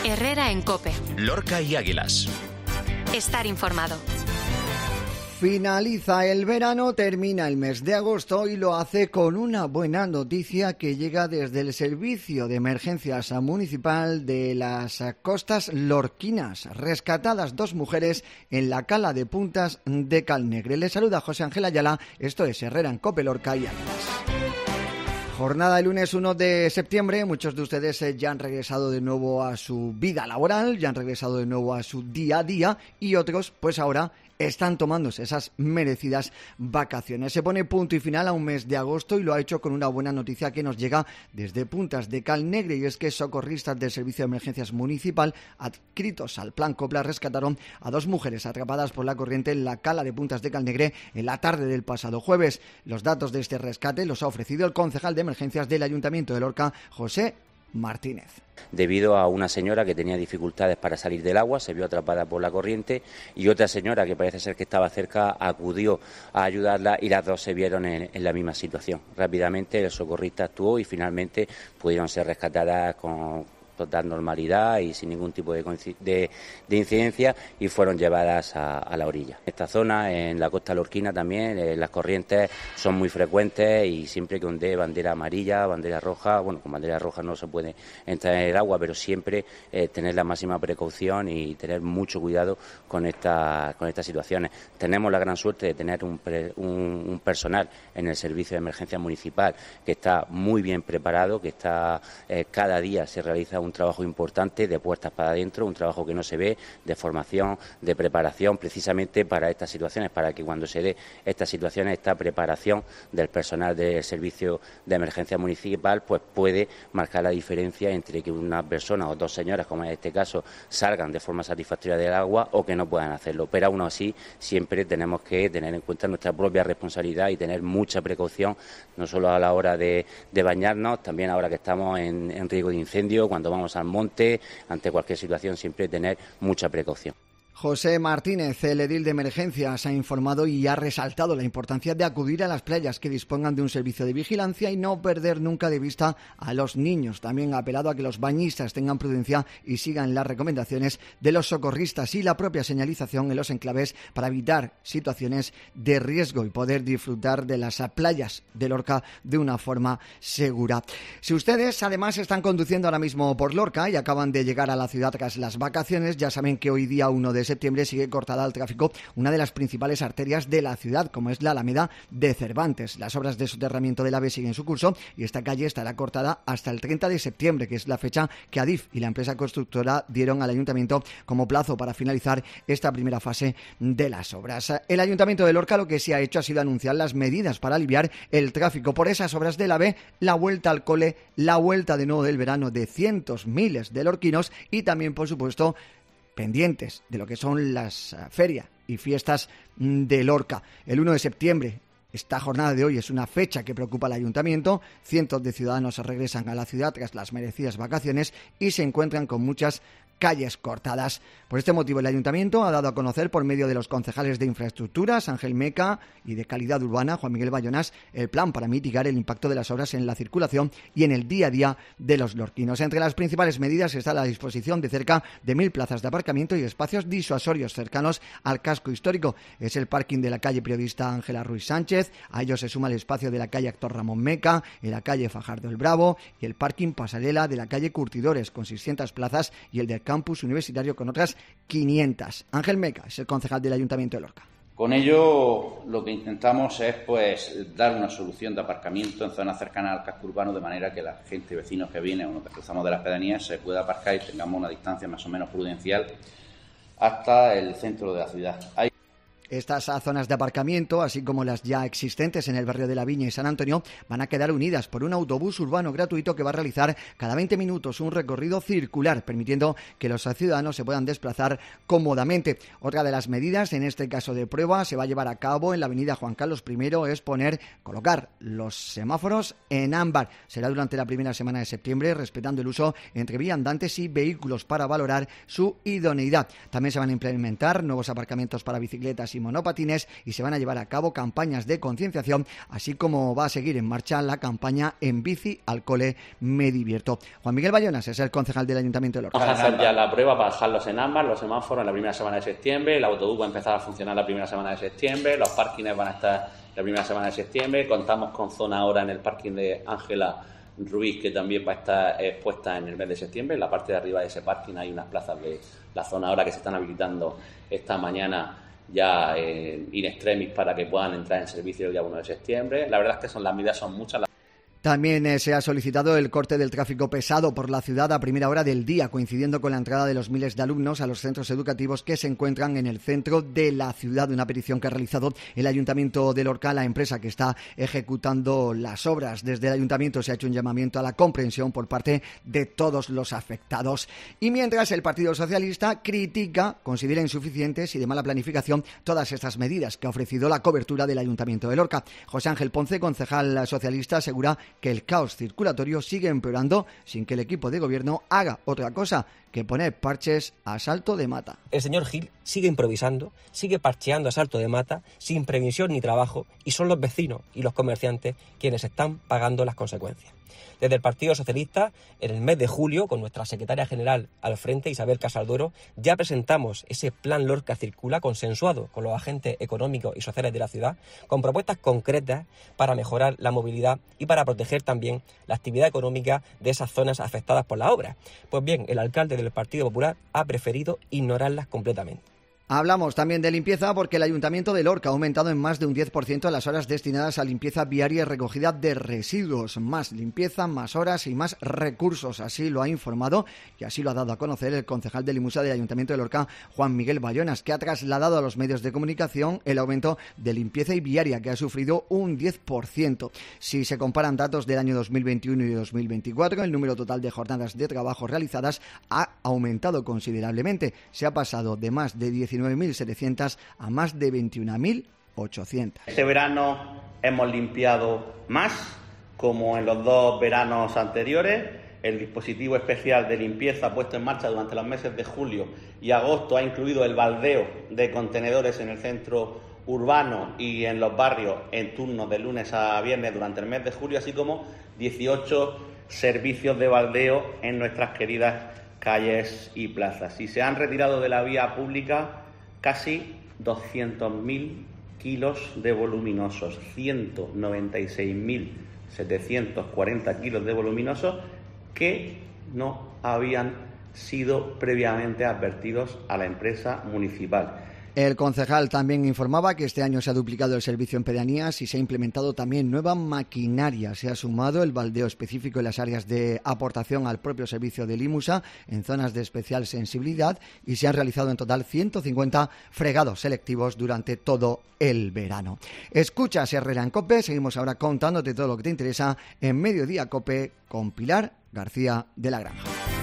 Herrera en COPE. Lorca y Águilas. Estar informado. Finaliza el verano, termina el mes de agosto y lo hace con una buena noticia que llega desde el Servicio de Emergencias Municipal de las Costas Lorquinas. Rescatadas 2 mujeres en la cala de Puntas de Calnegre. Les saluda José Ángel Ayala, esto es Herrera en COPE, Lorca y Águilas. Jornada el lunes 1 de septiembre, muchos de ustedes ya han regresado de nuevo a su vida laboral, ya han regresado de nuevo a su día a día y otros pues ahora están tomándose esas merecidas vacaciones. Se pone punto y final a un mes de agosto y lo ha hecho con una buena noticia que nos llega desde Puntas de Calnegre, y es que socorristas del Servicio de Emergencias Municipal adscritos al Plan Copla rescataron a 2 mujeres atrapadas por la corriente en la cala de Puntas de Calnegre en la tarde del pasado jueves. Los datos de este rescate los ha ofrecido el concejal de emergencias del Ayuntamiento de Lorca, José Martínez. Debido a una señora que tenía dificultades para salir del agua, se vio atrapada por la corriente, y otra señora que parece ser que estaba cerca acudió a ayudarla y las dos se vieron en la misma situación. Rápidamente el socorrista actuó y finalmente pudieron ser rescatadas con total normalidad y sin ningún tipo de incidencia, y fueron llevadas a la orilla. En esta zona, en la costa lorquina también, las corrientes son muy frecuentes y siempre que ondee bandera amarilla, bandera roja, bueno, con bandera roja no se puede entrar en el agua, pero siempre tener la máxima precaución y tener mucho cuidado con estas situaciones. Tenemos la gran suerte de tener un personal en el Servicio de Emergencia Municipal que está muy bien preparado, que está cada día se realiza un trabajo importante de puertas para adentro, un trabajo que no se ve, de formación, de preparación, precisamente para estas situaciones, para que cuando se dé estas situaciones, esta preparación del personal del Servicio de Emergencia Municipal, pues puede marcar la diferencia entre que una persona o 2 señoras, como en este caso, salgan de forma satisfactoria del agua o que no puedan hacerlo. Pero aún así, siempre tenemos que tener en cuenta nuestra propia responsabilidad y tener mucha precaución, no solo a la hora de bañarnos, también ahora que estamos en riesgo de incendio, cuando vamos al monte, ante cualquier situación siempre tener mucha precaución. José Martínez, el edil de emergencias, ha informado y ha resaltado la importancia de acudir a las playas que dispongan de un servicio de vigilancia y no perder nunca de vista a los niños. También ha apelado a que los bañistas tengan prudencia y sigan las recomendaciones de los socorristas y la propia señalización en los enclaves para evitar situaciones de riesgo y poder disfrutar de las playas de Lorca de una forma segura. Si ustedes además están conduciendo ahora mismo por Lorca y acaban de llegar a la ciudad tras las vacaciones, ya saben que hoy día 1 de septiembre sigue cortada al tráfico una de las principales arterias de la ciudad, como es la Alameda de Cervantes. Las obras de soterramiento del AVE siguen su curso y esta calle estará cortada hasta el 30 de septiembre, que es la fecha que Adif y la empresa constructora dieron al Ayuntamiento como plazo para finalizar esta primera fase de las obras. El Ayuntamiento de Lorca lo que sí ha hecho ha sido anunciar las medidas para aliviar el tráfico por esas obras del AVE, la vuelta al cole, la vuelta de nuevo del verano de cientos, miles de lorquinos y también, por supuesto, pendientes de lo que son las ferias y fiestas de Lorca. El 1 de septiembre, esta jornada de hoy es una fecha que preocupa al Ayuntamiento. Cientos de ciudadanos regresan a la ciudad tras las merecidas vacaciones y se encuentran con muchas calles cortadas. Por este motivo, el Ayuntamiento ha dado a conocer por medio de los concejales de Infraestructuras, Ángel Meca, y de Calidad Urbana, Juan Miguel Bayonás, el plan para mitigar el impacto de las obras en la circulación y en el día a día de los lorquinos. Entre las principales medidas está la disposición de cerca de 1.000 plazas de aparcamiento y espacios disuasorios cercanos al casco histórico. Es el parking de la calle Periodista Ángela Ruiz Sánchez, a ello se suma el espacio de la calle Actor Ramón Meca, en la calle Fajardo el Bravo, y el parking Pasarela de la calle Curtidores, con 600 plazas, y el del campus universitario con otras 500. Ángel Meca es el concejal del Ayuntamiento de Lorca. Con ello lo que intentamos es dar una solución de aparcamiento en zonas cercanas al casco urbano, de manera que la gente, vecinos que vienen o que cruzamos de las pedanías, se pueda aparcar y tengamos una distancia más o menos prudencial hasta el centro de la ciudad. Estas zonas de aparcamiento, así como las ya existentes en el barrio de La Viña y San Antonio, van a quedar unidas por un autobús urbano gratuito que va a realizar cada 20 minutos un recorrido circular, permitiendo que los ciudadanos se puedan desplazar cómodamente. Otra de las medidas, en este caso de prueba, se va a llevar a cabo en la avenida Juan Carlos I, es colocar los semáforos en ámbar. Será durante la primera semana de septiembre, respetando el uso entre viandantes y vehículos para valorar su idoneidad. También se van a implementar nuevos aparcamientos para bicicletas y monopatines y se van a llevar a cabo campañas de concienciación, así como va a seguir en marcha la campaña En bici al cole me divierto. Juan Miguel Bayonas es el concejal del Ayuntamiento de Lorca. Vamos a hacer ya la prueba para dejarlos en ambas, los semáforos en la primera semana de septiembre, el autobús va a empezar a funcionar la primera semana de septiembre, los parkings van a estar la primera semana de septiembre, contamos con zona ahora en el parking de Ángela Ruiz, que también va a estar expuesta en el mes de septiembre. En la parte de arriba de ese parking hay unas plazas de la zona ahora que se están habilitando esta mañana ya in extremis para que puedan entrar en servicio el día 1 de septiembre. La verdad es que las medidas son muchas. También se ha solicitado el corte del tráfico pesado por la ciudad a primera hora del día, coincidiendo con la entrada de los miles de alumnos a los centros educativos que se encuentran en el centro de la ciudad. Una petición que ha realizado el Ayuntamiento de Lorca, la empresa que está ejecutando las obras. Desde el Ayuntamiento se ha hecho un llamamiento a la comprensión por parte de todos los afectados. Y mientras el Partido Socialista considera insuficientes y de mala planificación todas estas medidas que ha ofrecido la cobertura del Ayuntamiento de Lorca. José Ángel Ponce, concejal socialista, asegura que el caos circulatorio sigue empeorando sin que el equipo de gobierno haga otra cosa que poner parches a salto de mata. El señor Gil sigue improvisando, sigue parcheando a salto de mata, sin previsión ni trabajo, y son los vecinos y los comerciantes quienes están pagando las consecuencias. Desde el Partido Socialista, en el mes de julio, con nuestra secretaria general al frente, Isabel Casalduero, ya presentamos ese plan Lorca Circula consensuado con los agentes económicos y sociales de la ciudad, con propuestas concretas para mejorar la movilidad y para proteger también la actividad económica de esas zonas afectadas por la obra. Pues bien, el alcalde del Partido Popular ha preferido ignorarlas completamente. Hablamos también de limpieza porque el Ayuntamiento de Lorca ha aumentado en más de un 10% las horas destinadas a limpieza viaria y recogida de residuos. Más limpieza, más horas y más recursos. Así lo ha informado y así lo ha dado a conocer el concejal de Limusa del Ayuntamiento de Lorca, Juan Miguel Bayonas, que ha trasladado a los medios de comunicación el aumento de limpieza y viaria, que ha sufrido un 10%. Si se comparan datos del año 2021 y 2024, el número total de jornadas de trabajo realizadas ha aumentado considerablemente. Se ha pasado de más de 19.700 a más de 21.800. Este verano hemos limpiado más, como en los 2 veranos anteriores. El dispositivo especial de limpieza puesto en marcha durante los meses de julio y agosto ha incluido el baldeo de contenedores en el centro urbano y en los barrios en turnos de lunes a viernes durante el mes de julio, así como 18 servicios de baldeo en nuestras queridas calles y plazas. Y se han retirado de la vía pública casi 200.000 kilos de voluminosos, 196.740 kilos de voluminosos que no habían sido previamente advertidos a la empresa municipal. El concejal también informaba que este año se ha duplicado el servicio en pedanías y se ha implementado también nueva maquinaria. Se ha sumado el baldeo específico en las áreas de aportación al propio servicio de Limusa en zonas de especial sensibilidad y se han realizado en total 150 fregados selectivos durante todo el verano. Escuchas Herrera en COPE, seguimos ahora contándote todo lo que te interesa en Mediodía COPE con Pilar García de la Granja.